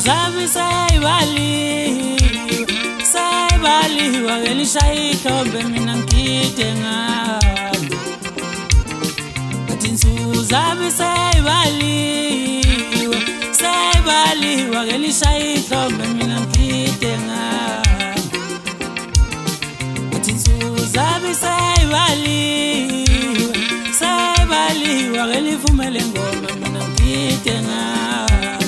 Zabi sayibaliwa ngelishayihlobe mina ngide ngalo athi insuku zabi sayibaliwa ngelishayihlobe mina ngide ngalo athi insuku zabi sayibaliwa ngelivumele ngoma mina ngide ngalo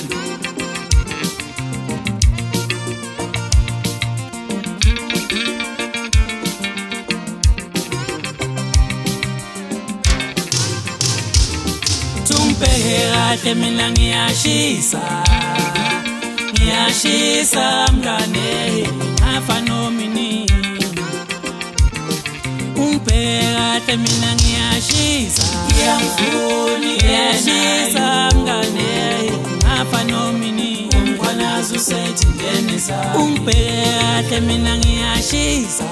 Kahle mina ngiyashisa mngane ngafa nomini kahle mina ngiyashisa mngane ngafa nomini umkhwanazi usethi ngenisa kahle mina ngiyashisa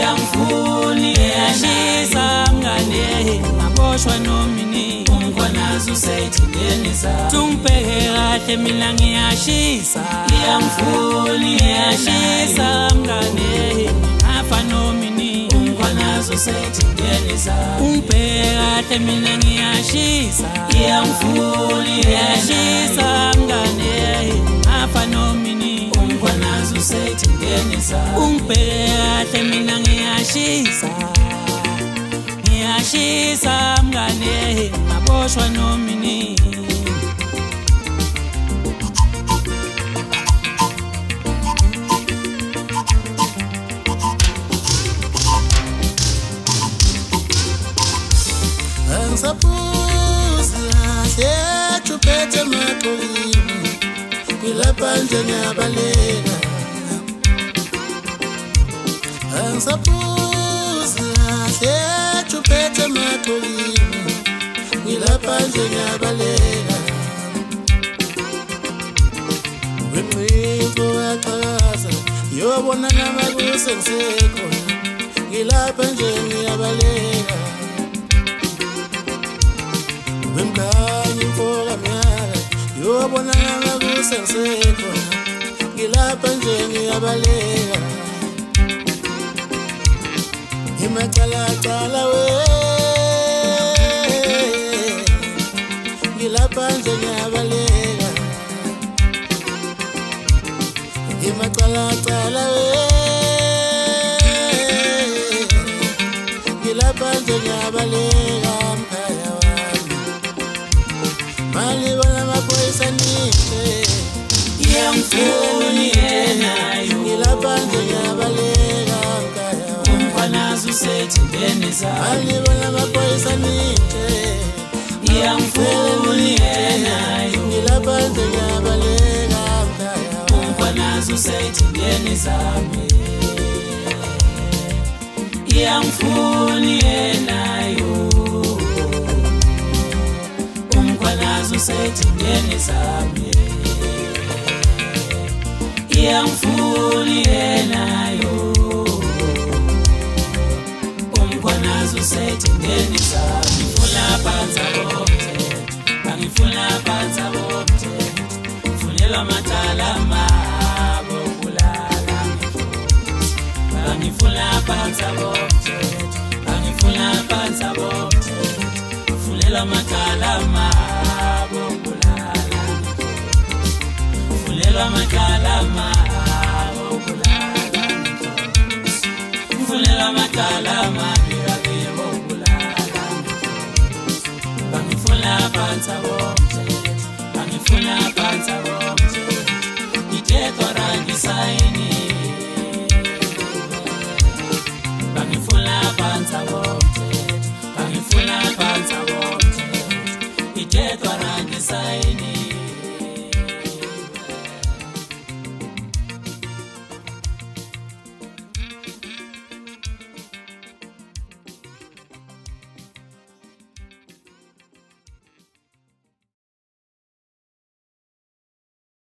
mngane ngaboshwa nomini umkhwanazi usethi ngenisa kahle mina ngiyashisa mngane ngafa nomini umkhwanazi usethi ngenisa kahle mina ngiyashisa mngane ngafa nomini umkhwanazi usethi ngenisa kahle mina ngiyashisa mngane ngaboshwa nomini Angisapuzi kahle chuphethe makolini kwilapha nje ngiyabaleka Angisapuzi kahle chuphethe makolini kwilapha nje ngiyabaleka Wemqingo yaqhakaza yobona namakuze ngisekhona ngilapha nje ngiyabaleka Wemkhanyi mfoka myaka yobona namakuze ngisekhona ngilapha nje ngiyabaleka Imacala we ngilapha nje ngiyabaleka Imacala we ngilapha nje ngiyabaleka mkhaya wami Mali bona maphoyisa nihle Iyangifuni yenayo ngilapha nje ngiyabaleka mkhaya umkhwanazi usethi ngenisa Mali bona maphoyisa nihle Iyangifuni yenayo ngilapha nje ngiyabaleka mkhaya umkhwanazi usethi ngenisa Iyangifuni yenayo umkhwanazi usethi ngenisa Iyangifuni yenayo umkhwanazi usethi ngenisa Ngifuna phansi bomthetho Funelwa amacala amabo kulala Ngifuna phansi bomthetho Funelwa amacala amabo kulala Funelwa amacala amabo kulala Funelwa amacala amabi akebo kulala Ngifuna phansi bomthetho Ngithethwa rangisayini Ngifuna phansi bomthetho Ngithethwa rangisayini